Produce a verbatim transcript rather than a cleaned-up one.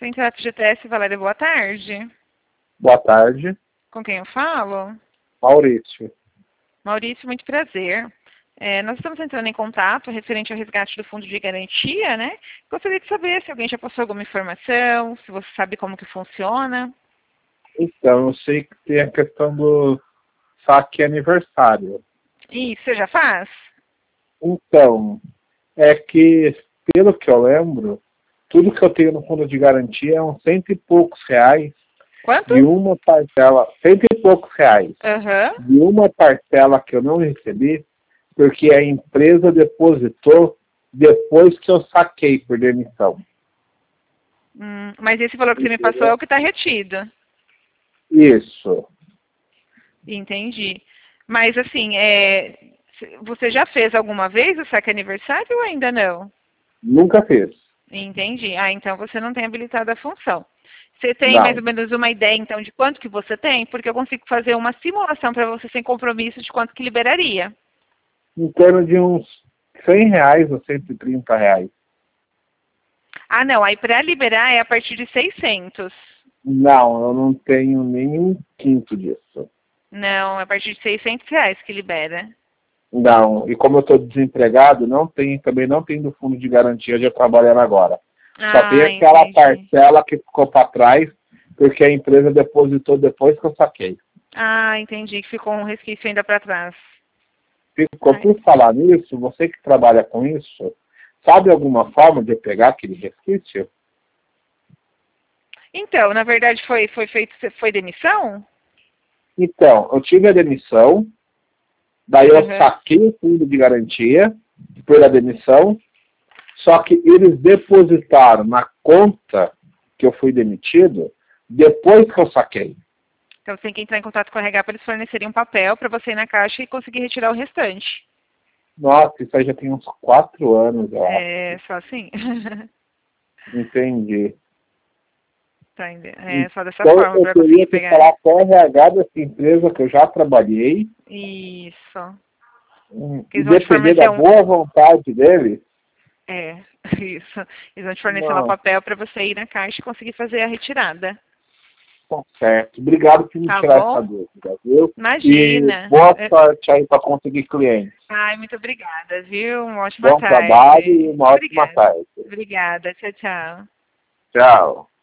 Central F G T S, Valéria, boa tarde. Boa tarde. Com quem eu falo? Maurício. Maurício, muito prazer. É, nós estamos entrando em contato referente ao resgate do fundo de garantia, né? Gostaria de saber se alguém já passou alguma informação, se você sabe como que funciona. Então, eu sei que tem a questão do saque aniversário. E você já faz? Então, é que, pelo que eu lembro, tudo que eu tenho no fundo de garantia é uns cento e poucos reais. Quanto? De uma parcela, cento e poucos reais. Uhum. De uma parcela que eu não recebi, porque a empresa depositou depois que eu saquei por demissão. Hum, mas esse valor que você me passou é o que está retido. Isso. Entendi. Mas assim, é, você já fez alguma vez o saque aniversário ou ainda não? Nunca fiz. Entendi. Ah, então você não tem habilitado a função. Você tem Não. mais ou menos uma ideia, então, de quanto que você tem? Porque eu consigo fazer uma simulação para você sem compromisso de quanto que liberaria. Em torno de uns cem reais ou cento e trinta reais. Ah, não. Aí para liberar é a partir de seiscentos. Não, eu não tenho nem um quinto disso. Não, é a partir de seiscentos reais que libera. Não, e como eu estou desempregado, não tem, também não tem do fundo de garantia de eu trabalhando agora. Só Ah, tem aquela entendi. parcela que ficou para trás, porque a empresa depositou depois que eu saquei. Ah, entendi. Que ficou um resquício ainda para trás. Ficou Ai. por falar nisso, você que trabalha com isso, sabe alguma forma de eu pegar aquele resquício? Então, na verdade, foi, foi feito, foi demissão? Então, eu tive a demissão, daí eu Uhum. saquei o fundo de garantia pela demissão, só que eles depositaram na conta que eu fui demitido depois que eu saquei. Então você tem que entrar em contato com o R H para eles fornecerem um papel para você ir na caixa e conseguir retirar o restante. Nossa, isso aí já tem uns quatro anos, eu acho. É só assim? Entendi. Tá, é só dessa Então forma eu para teria conseguir que pegar. falar com o R H dessa empresa que eu já trabalhei, Isso. hum, Que e eles vão te depender fornecer da um. boa vontade deles. É, isso. Eles vão te fornecer lá o Nossa, papel para você ir na caixa e conseguir fazer a retirada. tá certo. Obrigado por me Tá tirar essa bom? dúvida, viu? E Imagina. boa É- sorte aí para conseguir clientes. Ai, muito obrigada, viu? Uma ótima Bom trabalho e tarde. uma ótima Obrigada. tarde. Obrigada. Tchau, tchau. Tchau.